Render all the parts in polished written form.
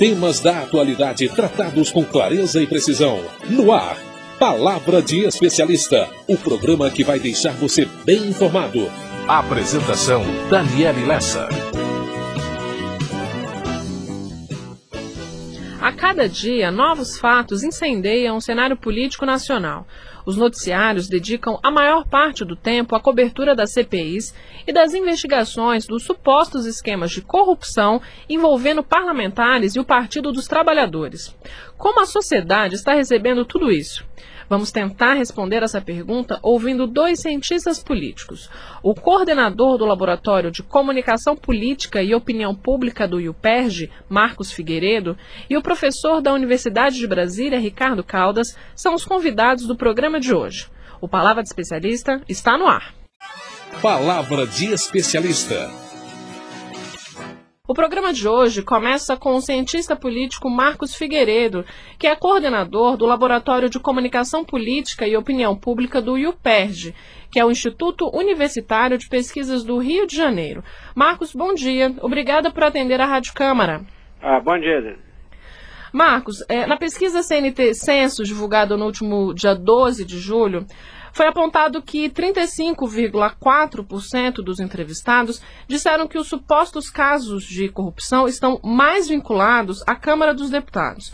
Temas da atualidade tratados com clareza e precisão. No ar, Palavra de Especialista, o programa que vai deixar você bem informado. Apresentação, Daniele Lessa. A cada dia, novos fatos incendeiam o cenário político nacional. Os noticiários dedicam a maior parte do tempo à cobertura das CPIs e das investigações dos supostos esquemas de corrupção envolvendo parlamentares e o Partido dos Trabalhadores. Como a sociedade está recebendo tudo isso? Vamos tentar responder essa pergunta ouvindo dois cientistas políticos. O coordenador do Laboratório de Comunicação Política e Opinião Pública do UPERJ, Marcos Figueiredo, e o professor da Universidade de Brasília, Ricardo Caldas, são os convidados do programa de hoje. O Palavra de Especialista está no ar. Palavra de Especialista. O programa de hoje começa com o cientista político Marcos Figueiredo, que é coordenador do Laboratório de Comunicação Política e Opinião Pública do UPERJ, que é o Instituto Universitário de Pesquisas do Rio de Janeiro. Marcos, bom dia. Obrigada por atender a Rádio Câmara. Bom dia. Marcos, na pesquisa CNT Census, divulgada no último dia 12 de julho, foi apontado que 35,4% dos entrevistados disseram que os supostos casos de corrupção estão mais vinculados à Câmara dos Deputados.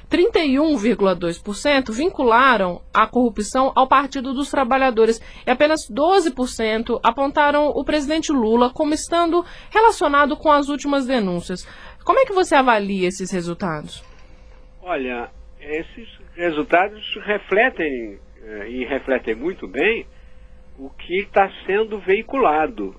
31,2% vincularam a corrupção ao Partido dos Trabalhadores e apenas 12% apontaram o presidente Lula como estando relacionado com as últimas denúncias. Como é que você avalia esses resultados? Olha, esses resultados refletem muito bem o que está sendo veiculado.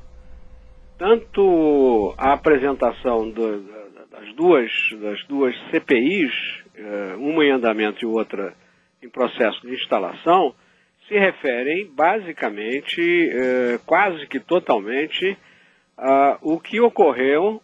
Tanto a apresentação das duas CPIs, uma em andamento e outra em processo de instalação, se referem basicamente, quase que totalmente, o que ocorreu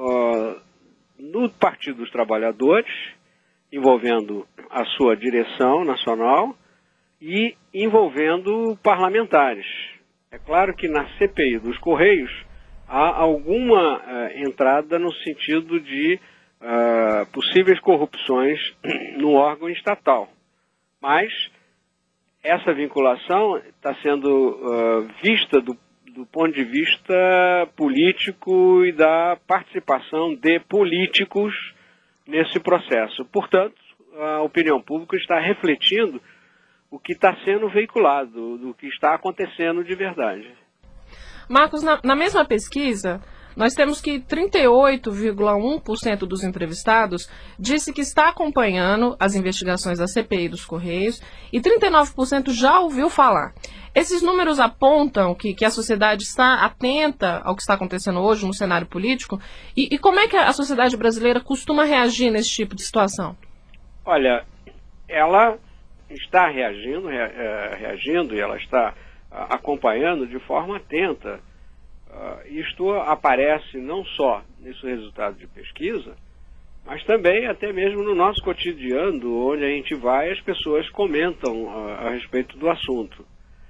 no Partido dos Trabalhadores, envolvendo a sua direção nacional, e envolvendo parlamentares. É claro que na CPI dos Correios há alguma entrada no sentido de possíveis corrupções no órgão estatal. Mas essa vinculação está sendo vista do ponto de vista político e da participação de políticos nesse processo. Portanto, a opinião pública está refletindo o que está sendo veiculado, do que está acontecendo de verdade. Marcos, na mesma pesquisa, nós temos que 38,1% dos entrevistados disse que está acompanhando as investigações da CPI dos Correios e 39% já ouviu falar. Esses números apontam que a sociedade está atenta ao que está acontecendo hoje no cenário político e como é que a sociedade brasileira costuma reagir nesse tipo de situação? Olha, ela está reagindo e ela está acompanhando de forma atenta. Isto aparece não só nesse resultado de pesquisa, mas também até mesmo no nosso cotidiano, onde a gente vai, as pessoas comentam a respeito do assunto.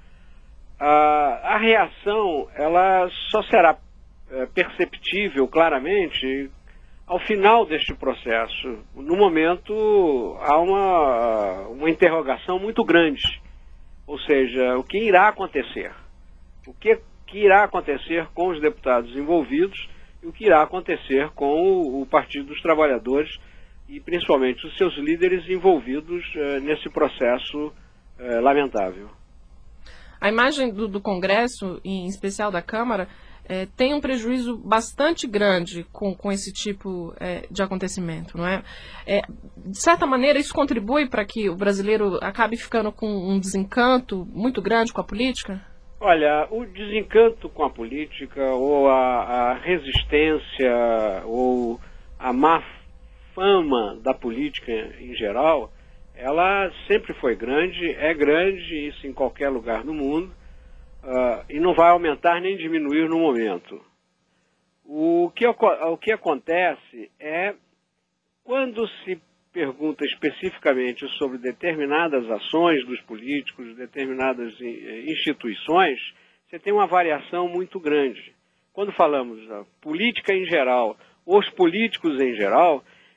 A reação, ela só será perceptível claramente ao final deste processo. No momento, há uma interrogação muito grande. Ou seja, o que irá acontecer? O que irá acontecer com os deputados envolvidos e o que irá acontecer com o Partido dos Trabalhadores e principalmente os seus líderes envolvidos nesse processo lamentável. A imagem do Congresso, em especial da Câmara, tem um prejuízo bastante grande com esse tipo de acontecimento, não é? De certa maneira, isso contribui para que o brasileiro acabe ficando com um desencanto muito grande com a política? Olha, o desencanto com a política, ou a resistência, ou a má fama da política em geral, ela sempre foi grande, é grande, isso em qualquer lugar do mundo, e não vai aumentar nem diminuir no momento. O que acontece é, quando se pergunta especificamente sobre determinadas ações dos políticos, determinadas instituições, você tem uma variação muito grande. Quando falamos da política em geral, os políticos em geral,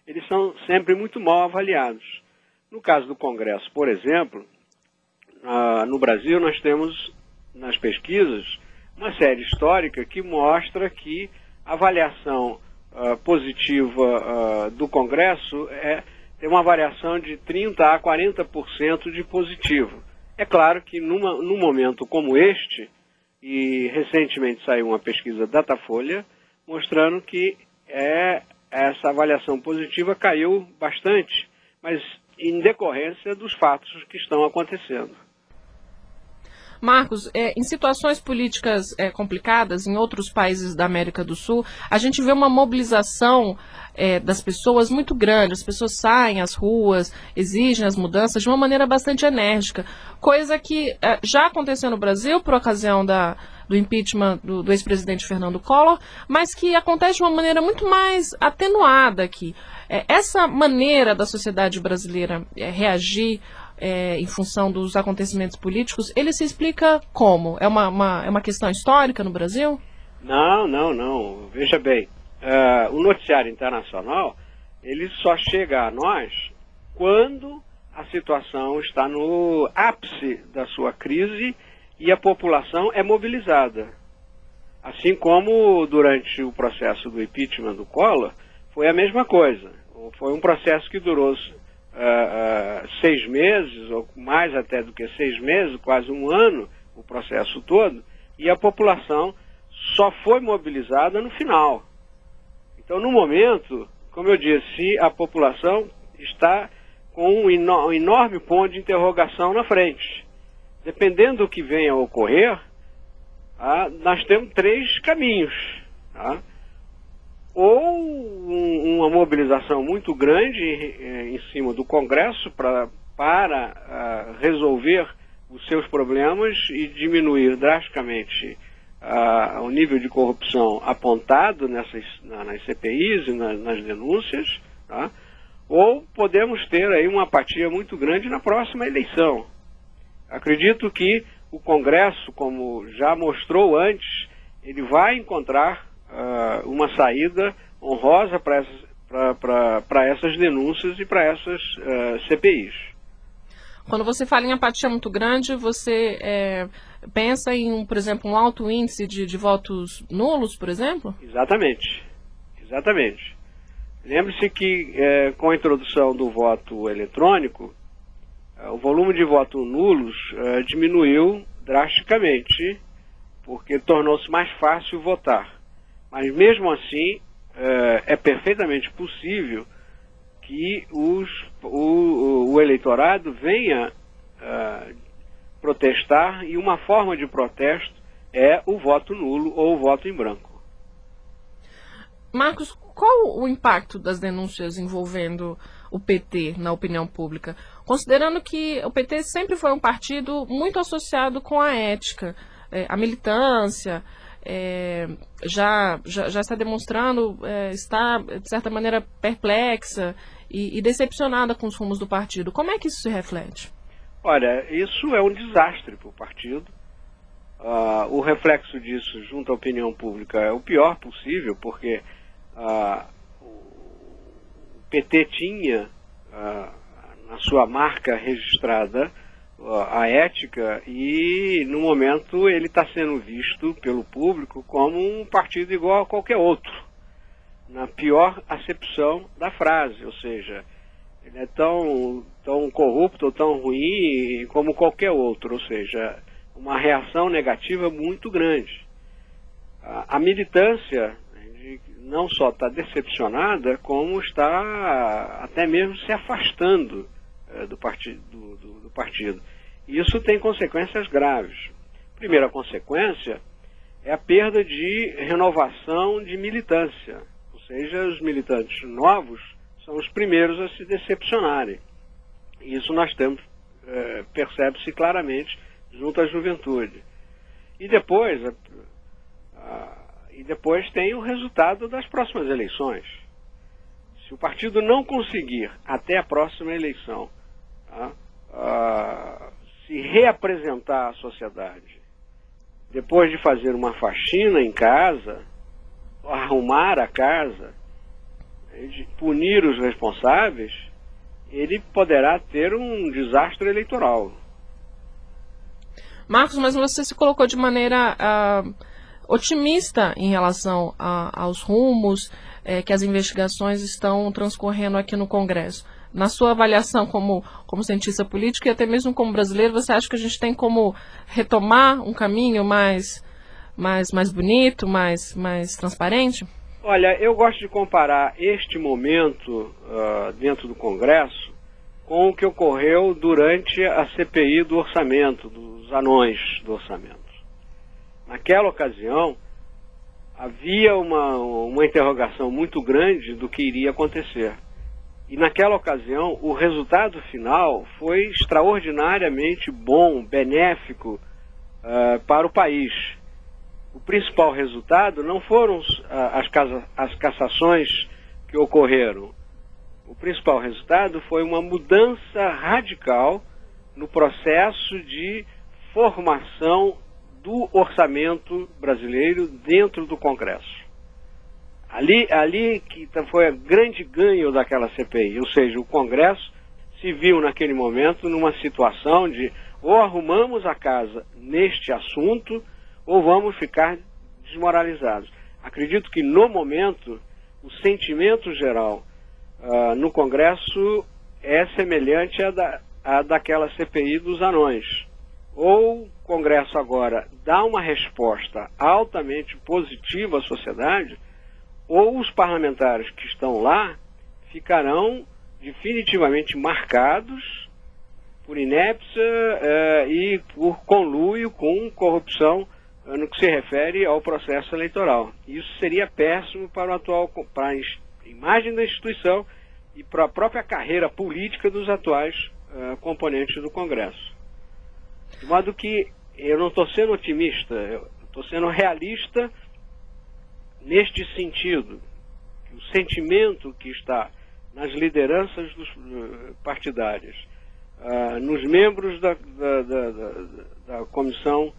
eles são sempre muito mal avaliados. No caso do Congresso, por exemplo, no Brasil nós temos nas pesquisas uma série histórica que mostra que a avaliação positiva do Congresso tem uma variação de 30% a 40% de positivo. É claro que num momento como este, e recentemente saiu uma pesquisa Datafolha, mostrando que essa avaliação positiva caiu bastante, mas em decorrência dos fatos que estão acontecendo. Marcos, em situações políticas complicadas em outros países da América do Sul, a gente vê uma mobilização das pessoas muito grande. As pessoas saem às ruas, exigem as mudanças de uma maneira bastante enérgica, coisa que já aconteceu no Brasil por ocasião do impeachment do ex-presidente Fernando Collor, mas que acontece de uma maneira muito mais atenuada aqui. Essa maneira da sociedade brasileira reagir em função dos acontecimentos políticos, ele se explica como? É uma questão histórica no Brasil? Não. Veja bem, o noticiário internacional, ele só chega a nós quando a situação está no ápice da sua crise e a população é mobilizada. Assim como durante o processo do impeachment do Collor, foi a mesma coisa. Foi um processo que durou 6 meses, ou mais até do que 6 meses, quase um ano, o processo todo, e a população só foi mobilizada no final. Então, no momento, como eu disse, a população está com um enorme ponto de interrogação na frente. Dependendo do que venha a ocorrer, nós temos 3 caminhos. Tá? Ou uma mobilização muito grande em cima do Congresso para resolver os seus problemas e diminuir drasticamente o nível de corrupção apontado nas CPIs e nas denúncias, tá? Ou podemos ter aí uma apatia muito grande na próxima eleição. Acredito que o Congresso, como já mostrou antes, ele vai encontrar uma saída honrosa para essas denúncias e para essas CPIs. Quando você fala em apatia muito grande, você pensa em, por exemplo, um alto índice de votos nulos, por exemplo? Exatamente. Lembre-se que com a introdução do voto eletrônico, o volume de votos nulos diminuiu drasticamente, porque tornou-se mais fácil votar. Mas mesmo assim, é perfeitamente possível que o eleitorado venha protestar, e uma forma de protesto é o voto nulo ou o voto em branco. Marcos, qual o impacto das denúncias envolvendo o PT na opinião pública? Considerando que o PT sempre foi um partido muito associado com a ética, a militância, já está demonstrando estar, de certa maneira, perplexa e decepcionada com os rumos do partido. Como é que isso se reflete? Olha, isso é um desastre para o partido. O reflexo disso junto à opinião pública é o pior possível, porque o PT tinha na sua marca registrada a ética, e no momento ele está sendo visto pelo público como um partido igual a qualquer outro, na pior acepção da frase, ou seja, ele é tão corrupto, tão ruim como qualquer outro, ou seja, uma reação negativa muito grande. A militância não só está decepcionada, como está até mesmo se afastando do partido. E isso tem consequências graves. Primeira consequência é a perda de renovação de militância, ou seja, os militantes novos são os primeiros a se decepcionarem. Isso nós temos, percebe-se claramente junto à juventude. E depois tem o resultado das próximas eleições. Se o partido não conseguir, até a próxima eleição, se reapresentar à sociedade, depois de fazer uma faxina em casa, arrumar a casa, de punir os responsáveis, ele poderá ter um desastre eleitoral. Marcos, mas você se colocou de maneira otimista em relação aos rumos que as investigações estão transcorrendo aqui no Congresso. Na sua avaliação como cientista político e até mesmo como brasileiro, você acha que a gente tem como retomar um caminho mais bonito, mais transparente? Olha, eu gosto de comparar este momento dentro do Congresso com o que ocorreu durante a CPI do orçamento, dos anões do orçamento. Naquela ocasião, havia uma interrogação muito grande do que iria acontecer. E naquela ocasião, o resultado final foi extraordinariamente bom, benéfico para o país. O principal resultado não foram as cassações que ocorreram. O principal resultado foi uma mudança radical no processo de formação do orçamento brasileiro dentro do Congresso. Ali que foi o grande ganho daquela CPI, ou seja, o Congresso se viu naquele momento numa situação de ou arrumamos a casa neste assunto ou vamos ficar desmoralizados. Acredito que no momento o sentimento geral no Congresso é semelhante à daquela CPI dos anões. Ou o Congresso agora dá uma resposta altamente positiva à sociedade, ou os parlamentares que estão lá ficarão definitivamente marcados por inépcia e por conluio com corrupção no que se refere ao processo eleitoral. Isso seria péssimo para a imagem da instituição e para a própria carreira política dos atuais componentes do Congresso. De modo que eu não estou sendo otimista, eu estou sendo realista neste sentido. O sentimento que está nas lideranças partidárias, nos membros da comissão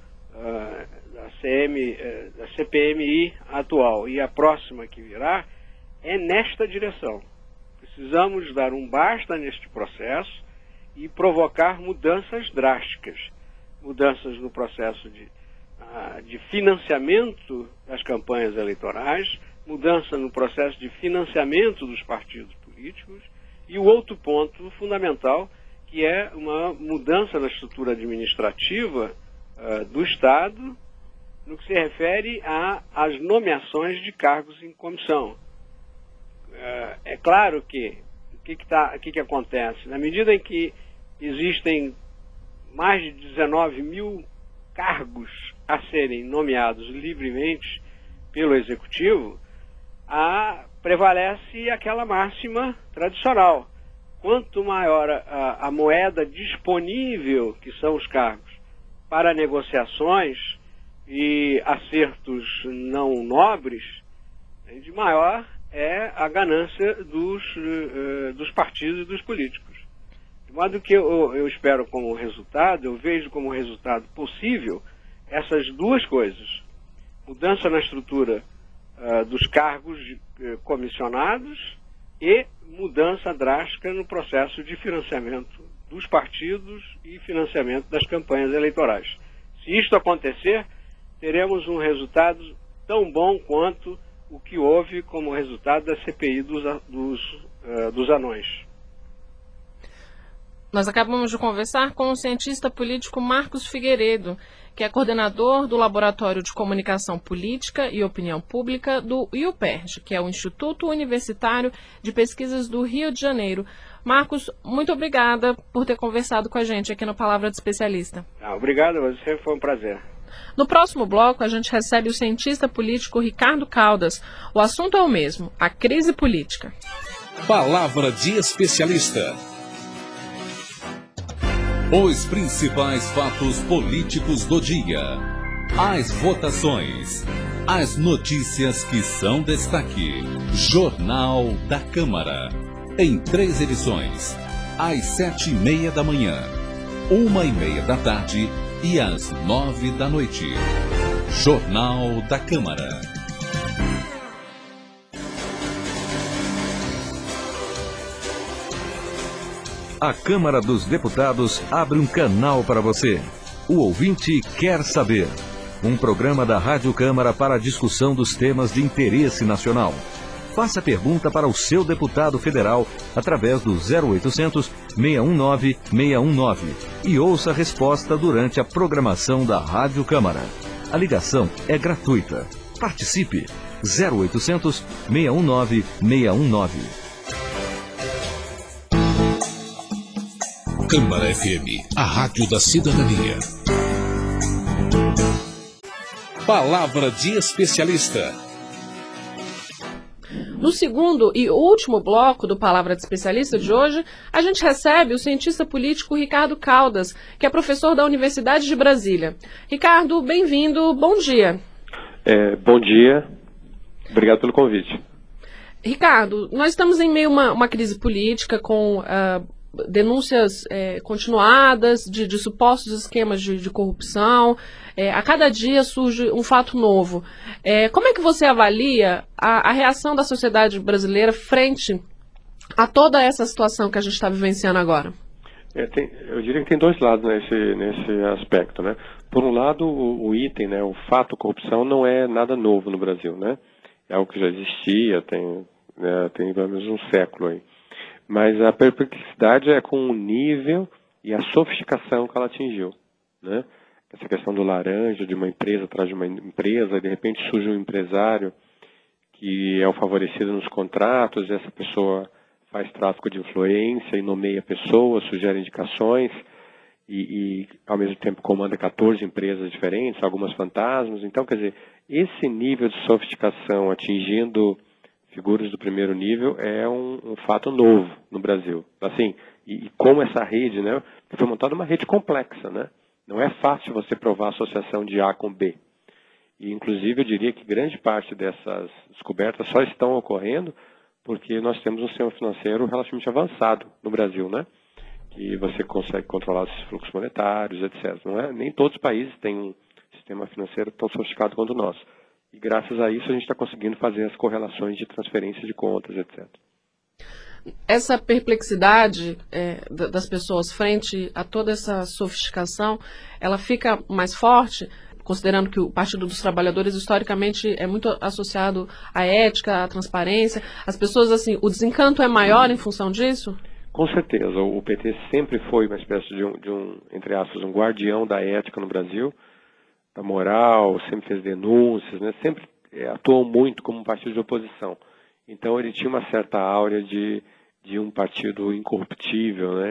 da CPMI atual e a próxima que virá, é nesta direção. Precisamos dar um basta neste processo e provocar mudanças drásticas. Mudanças no processo de financiamento das campanhas eleitorais, mudança no processo de financiamento dos partidos políticos e o outro ponto fundamental, que é uma mudança na estrutura administrativa do Estado no que se refere às nomeações de cargos em comissão. É claro que o que acontece? Na medida em que existem mais de 19 mil cargos a serem nomeados livremente pelo Executivo, prevalece aquela máxima tradicional. Quanto maior a moeda disponível, que são os cargos, para negociações e acertos não nobres, de maior é a ganância dos partidos e dos políticos. De modo que eu espero como resultado, eu vejo como resultado possível essas duas coisas. Mudança na estrutura dos cargos comissionados e mudança drástica no processo de financiamento dos partidos e financiamento das campanhas eleitorais. Se isto acontecer, teremos um resultado tão bom quanto o que houve como resultado da CPI dos anões. Nós acabamos de conversar com o cientista político Marcos Figueiredo, que é coordenador do Laboratório de Comunicação Política e Opinião Pública do IUPERJ, que é o Instituto Universitário de Pesquisas do Rio de Janeiro. Marcos, muito obrigada por ter conversado com a gente aqui no Palavra de Especialista. Obrigado, você foi um prazer. No próximo bloco, a gente recebe o cientista político Ricardo Caldas. O assunto é o mesmo, a crise política. Palavra de Especialista. Os principais fatos políticos do dia. As votações. As notícias que são destaque. Jornal da Câmara. Em 3 edições. Às 7h30 da manhã, 1h30 da tarde e às 9 da noite. Jornal da Câmara. A Câmara dos Deputados abre um canal para você. O ouvinte quer saber. Um programa da Rádio Câmara para a discussão dos temas de interesse nacional. Faça pergunta para o seu deputado federal através do 0800 619 619 e ouça a resposta durante a programação da Rádio Câmara. A ligação é gratuita. Participe! 0800 619 619. Câmara FM, a rádio da cidadania. Palavra de especialista. No segundo e último bloco do Palavra de Especialista de hoje, a gente recebe o cientista político Ricardo Caldas, que é professor da Universidade de Brasília. Ricardo, bem-vindo, bom dia. Bom dia, obrigado pelo convite. Ricardo, nós estamos em meio a uma crise política com denúncias continuadas de supostos esquemas de corrupção. A cada dia surge um fato novo. Como é que você avalia a reação da sociedade brasileira frente a toda essa situação que a gente está vivenciando agora? Eu diria que tem dois lados nesse aspecto, né? Por um lado, o item, né, o fato corrupção não é nada novo no Brasil, né? É algo que já existia, tem pelo menos um século aí. Mas a perplexidade é com o nível e a sofisticação que ela atingiu, né? Essa questão do laranja, de uma empresa atrás de uma empresa, e de repente surge um empresário que é o favorecido nos contratos, e essa pessoa faz tráfico de influência e nomeia pessoas, sugere indicações, e ao mesmo tempo comanda 14 empresas diferentes, algumas fantasmas. Então, quer dizer, esse nível de sofisticação atingindo figuras do primeiro nível é um fato novo no Brasil. Assim, e como essa rede, né, foi montada uma rede complexa, né? Não é fácil você provar a associação de A com B. E, inclusive, eu diria que grande parte dessas descobertas só estão ocorrendo porque nós temos um sistema financeiro relativamente avançado no Brasil, né? Que você consegue controlar os fluxos monetários, etc. Não é? Nem todos os países têm um sistema financeiro tão sofisticado quanto o nosso. E graças a isso a gente está conseguindo fazer as correlações de transferência de contas, etc. Essa perplexidade das pessoas frente a toda essa sofisticação, ela fica mais forte, considerando que o Partido dos Trabalhadores historicamente é muito associado à ética, à transparência. As pessoas, assim, o desencanto é maior em função disso? Com certeza. O PT sempre foi uma espécie de um, entre aspas, um guardião da ética no Brasil, da moral, sempre fez denúncias, né? Sempre atuou muito como um partido de oposição. Então ele tinha uma certa áurea de um partido incorruptível, né?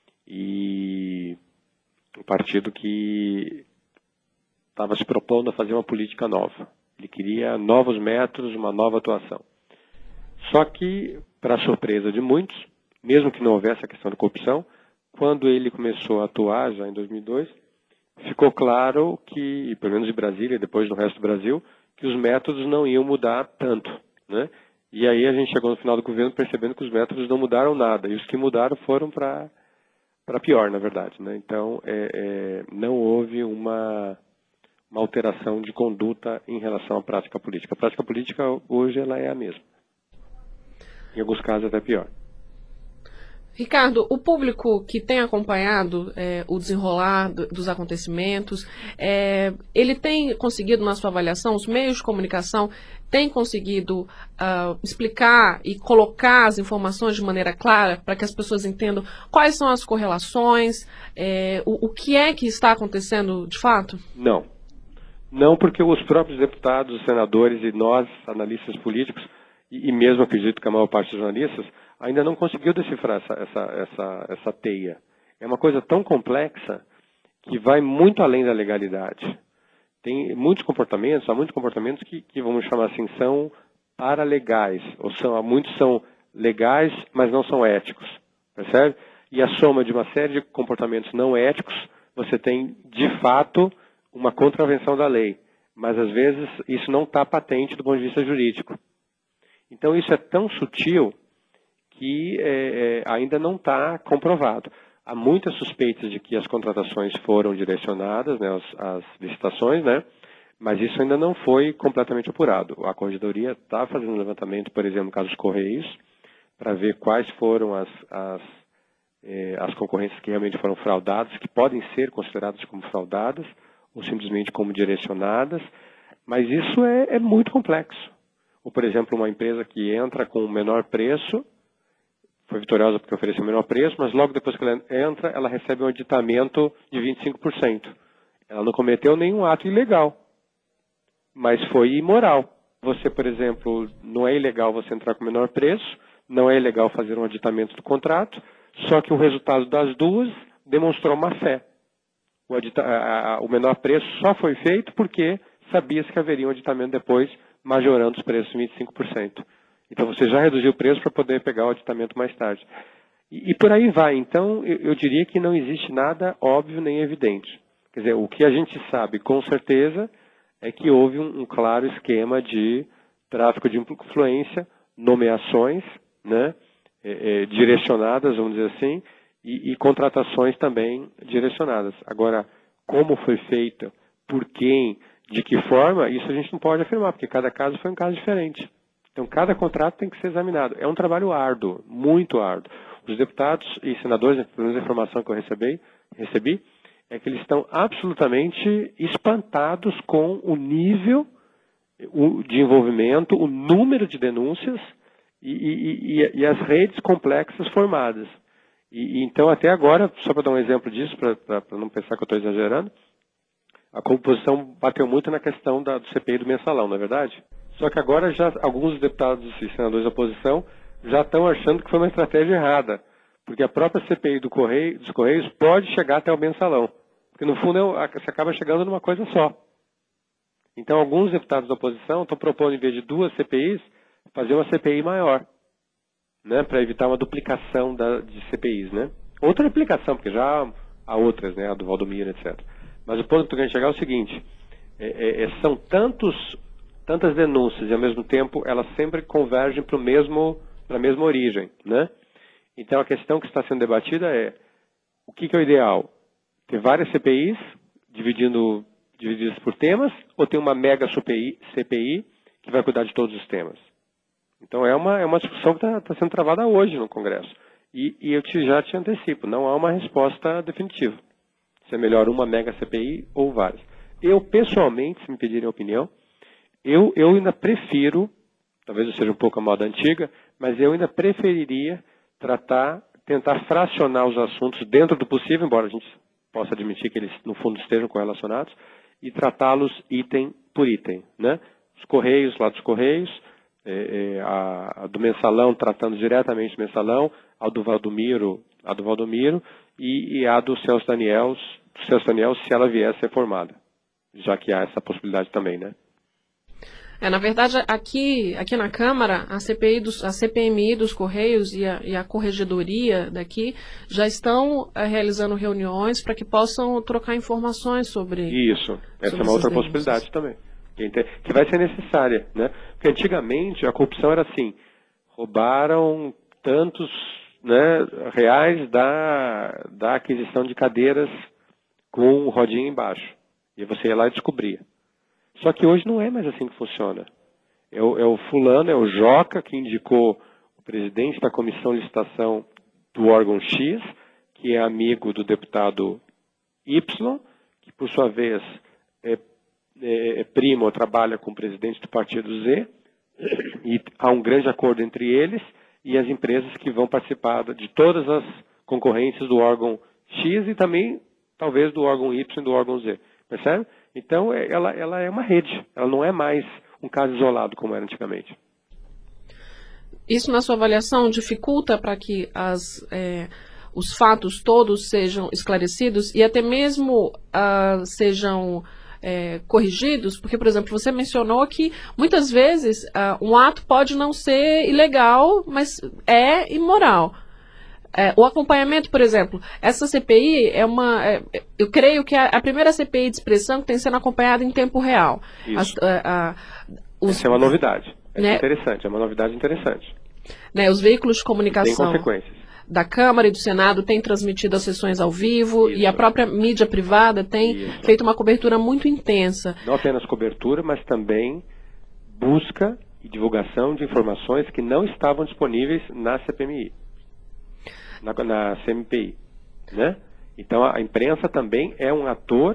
E um partido que estava se propondo a fazer uma política nova. Ele queria novos métodos, uma nova atuação. Só que, para surpresa de muitos, mesmo que não houvesse a questão da corrupção, quando ele começou a atuar, já em 2002, ficou claro que, pelo menos em Brasília e depois no resto do Brasil, que os métodos não iam mudar tanto, né? E aí a gente chegou no final do governo percebendo que os métodos não mudaram nada. E os que mudaram foram para pior, na verdade, né? Então, não houve uma alteração de conduta em relação à prática política. A prática política, hoje, ela é a mesma. Em alguns casos, até pior. Ricardo, o público que tem acompanhado o desenrolar dos acontecimentos, ele tem conseguido, na sua avaliação, os meios de comunicação têm conseguido explicar e colocar as informações de maneira clara para que as pessoas entendam quais são as correlações, o que é que está acontecendo de fato? Não. Não, porque os próprios deputados, os senadores e nós, analistas políticos, e mesmo acredito que a maior parte dos jornalistas, ainda não conseguiu decifrar essa teia. É uma coisa tão complexa que vai muito além da legalidade. Tem muitos comportamentos, há muitos comportamentos que vamos chamar assim, são paralegais, muitos são legais, mas não são éticos, percebe? E a soma de uma série de comportamentos não éticos, você tem, de fato, uma contravenção da lei. Mas, às vezes, isso não está patente do ponto de vista jurídico. Então, isso é tão sutil que ainda não está comprovado. Há muitas suspeitas de que as contratações foram direcionadas, né, as licitações, né, mas isso ainda não foi completamente apurado. A Corregedoria está fazendo um levantamento, por exemplo, no caso dos Correios, para ver quais foram as as concorrências que realmente foram fraudadas, que podem ser consideradas como fraudadas, ou simplesmente como direcionadas, mas isso é muito complexo. Ou, por exemplo, uma empresa que entra com o menor preço, foi vitoriosa porque ofereceu o menor preço, mas logo depois que ela entra, ela recebe um aditamento de 25%. Ela não cometeu nenhum ato ilegal, mas foi imoral. Você, por exemplo, não é ilegal você entrar com o menor preço, não é ilegal fazer um aditamento do contrato, só que o resultado das duas demonstrou má fé. O menor preço só foi feito porque sabia-se que haveria um aditamento depois, majorando os preços em 25%. Então você já reduziu o preço para poder pegar o aditamento mais tarde. E por aí vai. Então eu diria que não existe nada óbvio nem evidente. Quer dizer, o que a gente sabe com certeza é que houve um claro esquema de tráfico de influência, nomeações, né, direcionadas, vamos dizer assim, e contratações também direcionadas. Agora, como foi feita, por quem, de que forma, isso a gente não pode afirmar, porque cada caso foi um caso diferente. Então, cada contrato tem que ser examinado. É um trabalho árduo, muito árduo. Os deputados e senadores, pelo menos a informação que eu recebi, é que eles estão absolutamente espantados com o nível de envolvimento, o número de denúncias e as redes complexas formadas. Então, até agora, só para dar um exemplo disso, para não pensar que eu estou exagerando, a composição bateu muito na questão do CPI do mensalão, não é verdade? Só que agora já alguns deputados e senadores da oposição já estão achando que foi uma estratégia errada, porque a própria CPI dos Correios pode chegar até o mensalão, porque no fundo você acaba chegando numa coisa só. Então alguns deputados da oposição estão propondo, em vez de 2 CPIs, fazer uma CPI maior, né, para evitar uma duplicação de CPIs, né? Outra duplicação, porque já há outras, né, a do Valdomiro, etc. Mas o ponto que eu quero chegar é o seguinte, são tantas denúncias e ao mesmo tempo elas sempre convergem para a mesma origem, né? Então a questão que está sendo debatida é o que é o ideal? Ter várias CPIs divididas por temas ou ter uma mega CPI que vai cuidar de todos os temas? Então é uma discussão que está sendo travada hoje no Congresso. E eu já te antecipo, não há uma resposta definitiva. Se é melhor uma mega CPI ou várias. Eu, pessoalmente, se me pedirem opinião, eu ainda prefiro, talvez eu seja um pouco a moda antiga, mas eu ainda preferiria tentar fracionar os assuntos dentro do possível, embora a gente possa admitir que eles, no fundo, estejam correlacionados, e tratá-los item por item, né? Os Correios, lá dos Correios, a do mensalão, tratando diretamente do mensalão, a do Valdomiro, e a do Celso Daniel, se ela vier a ser formada, já que há essa possibilidade também, né? Na verdade, aqui na Câmara, a CPMI dos Correios e a Corregedoria daqui já estão realizando reuniões para que possam trocar informações sobre isso. Essa é uma outra possibilidade também, que vai ser necessária, né? Porque antigamente a corrupção era assim, roubaram tantos, né, reais da aquisição de cadeiras com rodinha embaixo. E você ia lá e descobria. Só que hoje não é mais assim que funciona. É o fulano, é o Joca, que indicou o presidente da comissão de licitação do órgão X, que é amigo do deputado Y, que por sua vez é primo ou trabalha com o presidente do partido Z, e há um grande acordo entre eles e as empresas que vão participar de todas as concorrências do órgão X e também, talvez, do órgão Y e do órgão Z. Percebe? Então, ela é uma rede. Ela não é mais um caso isolado, como era antigamente. Isso, na sua avaliação, dificulta para que os fatos todos sejam esclarecidos e até mesmo sejam corrigidos? Porque, por exemplo, você mencionou que muitas vezes um ato pode não ser ilegal, mas é imoral. O acompanhamento, por exemplo, essa CPI eu creio que é a primeira CPI de expressão que tem sendo acompanhada em tempo real. Isso. Essa é uma novidade. Interessante, é uma novidade interessante. Os veículos de comunicação tem consequências. Da Câmara e do Senado têm transmitido as sessões ao vivo. Isso. E a própria mídia privada tem feito uma cobertura muito intensa. Não apenas cobertura, mas também busca e divulgação de informações que não estavam disponíveis na CPMI. na CMPI, né? Então a imprensa também é um ator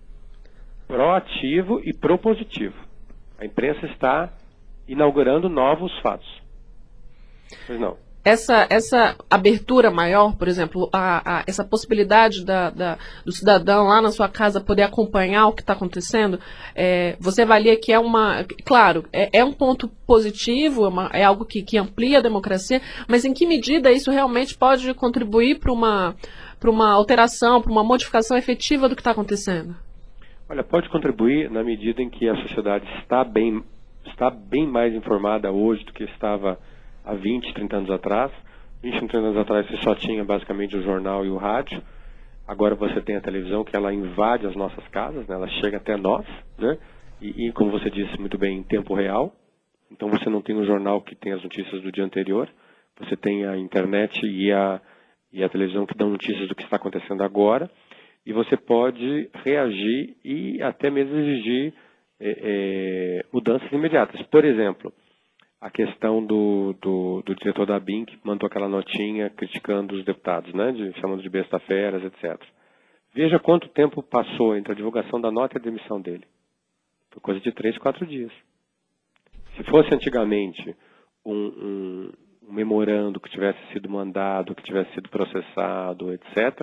proativo e propositivo. A imprensa está inaugurando novos fatos. Pois não. Essa abertura maior, por exemplo, essa possibilidade do cidadão lá na sua casa poder acompanhar o que está acontecendo, você avalia que claro, é um ponto positivo, é algo que amplia a democracia, mas em que medida isso realmente pode contribuir para uma alteração, para uma modificação efetiva do que está acontecendo? Olha, pode contribuir na medida em que a sociedade está bem mais informada hoje do que estava há 20, 30 anos atrás. 20, 30 anos atrás você só tinha basicamente o jornal e o rádio. Agora você tem a televisão, que ela invade as nossas casas, né? Ela chega até nós, né? E como você disse muito bem, em tempo real. Então você não tem um jornal que tem as notícias do dia anterior. Você tem a internet e a televisão que dão notícias do que está acontecendo agora. E você pode reagir e até mesmo exigir mudanças imediatas. Por exemplo, a questão do diretor da ABIN, que mandou aquela notinha criticando os deputados, né, chamando de besta-feras, etc. Veja quanto tempo passou entre a divulgação da nota e a demissão dele. Foi coisa de 3, 4 dias. Se fosse antigamente um memorando que tivesse sido mandado, que tivesse sido processado, etc.,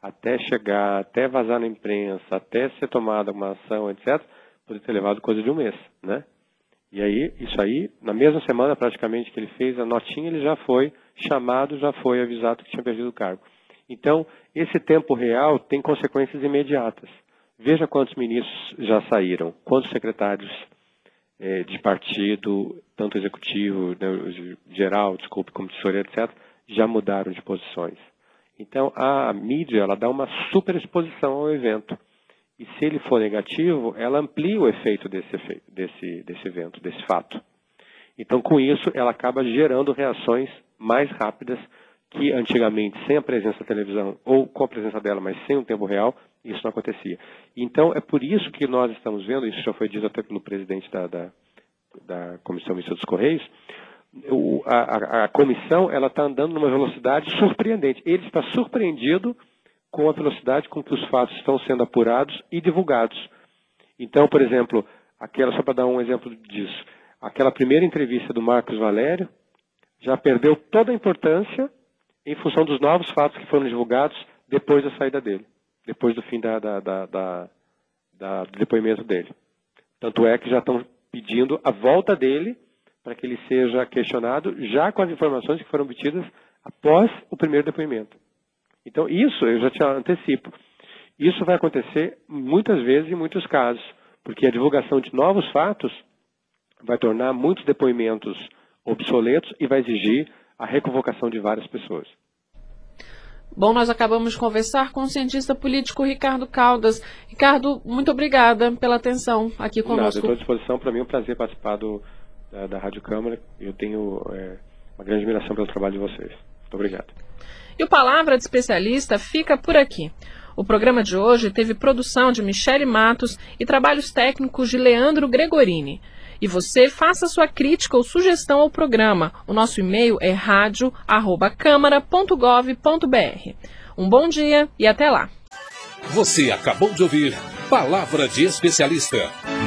até vazar na imprensa, até ser tomada uma ação, etc., poderia ter levado coisa de um mês, né? E aí, isso aí, na mesma semana praticamente que ele fez a notinha, ele já foi chamado, já foi avisado que tinha perdido o cargo. Então, esse tempo real tem consequências imediatas. Veja quantos ministros já saíram, quantos secretários de partido, tanto executivo, né, geral, como tesouraria, etc., já mudaram de posições. Então, a mídia, ela dá uma super exposição ao evento. E se ele for negativo, ela amplia o efeito desse evento, desse fato. Então, com isso, ela acaba gerando reações mais rápidas que antigamente, sem a presença da televisão, ou com a presença dela, mas sem o tempo real, isso não acontecia. Então, é por isso que nós estamos vendo, isso já foi dito até pelo presidente da Comissão Mista dos Correios, a comissão ela está andando numa velocidade surpreendente. Ele está surpreendido com a velocidade com que os fatos estão sendo apurados e divulgados. Então, por exemplo, só para dar um exemplo disso, aquela primeira entrevista do Marcos Valério já perdeu toda a importância em função dos novos fatos que foram divulgados depois da saída dele, depois do fim do depoimento dele. Tanto é que já estão pedindo a volta dele para que ele seja questionado já com as informações que foram obtidas após o primeiro depoimento. Então, isso, eu já te antecipo, isso vai acontecer muitas vezes em muitos casos, porque a divulgação de novos fatos vai tornar muitos depoimentos obsoletos e vai exigir a reconvocação de várias pessoas. Bom, nós acabamos de conversar com o cientista político Ricardo Caldas. Ricardo, muito obrigada pela atenção aqui conosco. Nada, estou à disposição, para mim é um prazer participar da Rádio Câmara. Eu tenho uma grande admiração pelo trabalho de vocês. Muito obrigado. E o Palavra de Especialista fica por aqui. O programa de hoje teve produção de Michele Matos e trabalhos técnicos de Leandro Gregorini. E você faça sua crítica ou sugestão ao programa. O nosso e-mail é radio@câmara.gov.br. Um bom dia e até lá. Você acabou de ouvir Palavra de Especialista.